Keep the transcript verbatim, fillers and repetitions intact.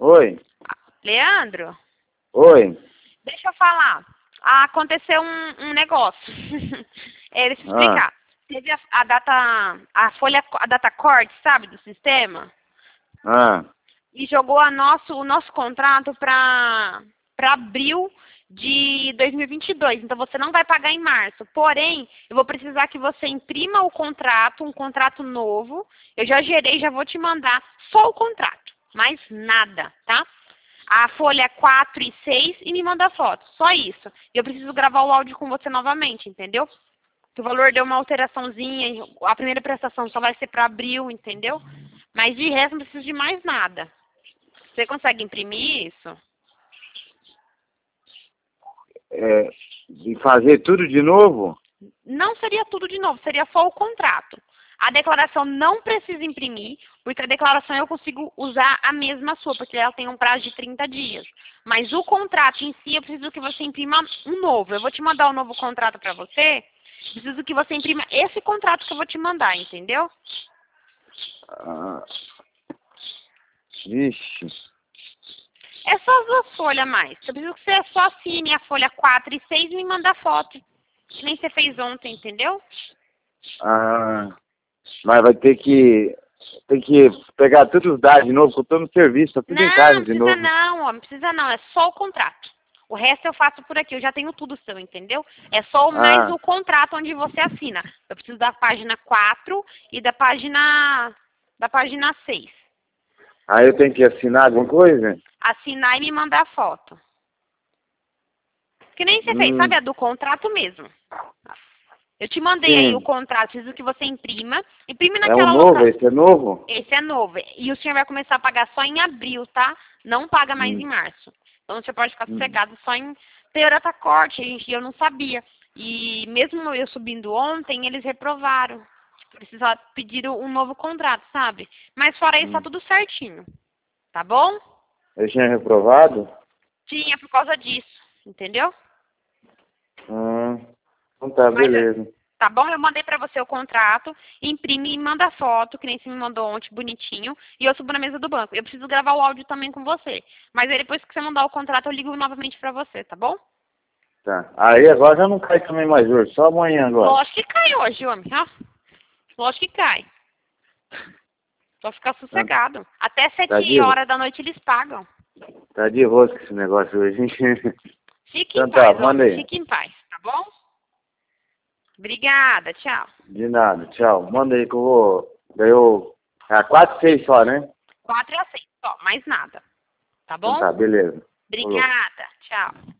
Oi. Leandro, Oi. deixa eu falar. Aconteceu um, um negócio. é, deixa eu Ah, explicar. Teve a, a data, a folha, a data corte, sabe, do sistema, ah. e jogou a nosso, o nosso contrato para para abril de dois mil e vinte e dois. Então você não vai pagar em março. Porém, eu vou precisar que você imprima o contrato, um contrato novo. Eu já gerei, já vou te mandar só o contrato, mais nada, tá? A folha quatro e seis e me manda foto. Só isso. E eu preciso gravar o áudio com você novamente, entendeu? Que o valor deu uma alteraçãozinha. A primeira prestação só vai ser para abril, entendeu? Mas de resto não preciso de mais nada. Você consegue imprimir isso? É, e fazer tudo de novo? Não seria tudo de novo, seria só o contrato. A declaração não precisa imprimir, porque a declaração eu consigo usar a mesma sua, porque ela tem um prazo de trinta dias. Mas o contrato em si, eu preciso que você imprima um novo. Eu vou te mandar um novo contrato para você. Preciso que você imprima esse contrato que eu vou te mandar, entendeu? Ah, vixe. É só as duas folhas a mais. Eu preciso que você só assine a folha quatro e seis e me manda foto. Que nem você fez ontem, entendeu? Ah, mas vai ter que... Tem que pegar todos os dados de novo, que eu tô no serviço, tá tudo em Não, casa não de precisa novo. não, ó, não precisa não. É só o contrato. O resto eu faço por aqui. Eu já tenho tudo seu, entendeu? É só mais Ah, o contrato onde você assina. Eu preciso da página quatro e da página da página seis. aí eu tenho que assinar alguma coisa? Assinar e me mandar foto. Que nem você fez, sabe? Hum, A do contrato mesmo. Eu te mandei aí o sim. contrato, preciso que você imprima. Imprime É um naquela novo, loca. esse é novo? Esse é novo. E o senhor vai começar a pagar só em abril, tá? Não paga mais em Hum, março. Então você pode ficar hum, sossegado só em teorata corte, gente, eu não sabia. E mesmo eu subindo ontem, eles reprovaram. Precisa pedir um novo contrato, sabe? Mas fora isso, tá hum. tudo certinho. Tá bom? Eu tinha reprovado? Tinha por causa disso, entendeu? Ah, então tá, Mas, beleza. tá bom? Eu mandei pra você o contrato, imprime e manda foto, que nem você me mandou ontem, bonitinho, e eu subo na mesa do banco. Eu preciso gravar o áudio também com você. Mas aí depois que você mandar o contrato, eu ligo novamente pra você, tá bom? Tá. Aí agora já não cai também mais hoje, só amanhã agora. Lógico que cai hoje, homem, ó. Lógico que cai. Só ficar Tá, sossegado. Até tá sete de, horas da noite eles pagam. tá de rosca esse negócio hoje. Fique em Então tá, paz, manda homem. aí. Fique em paz, tá bom? Obrigada, tchau. De nada, tchau. Manda aí que eu vou. Daí eu. Ah, quatro, seis só, né? Quatro e a seis, só, mais nada. Tá Então bom? tá, beleza. Falou. Obrigada, tchau.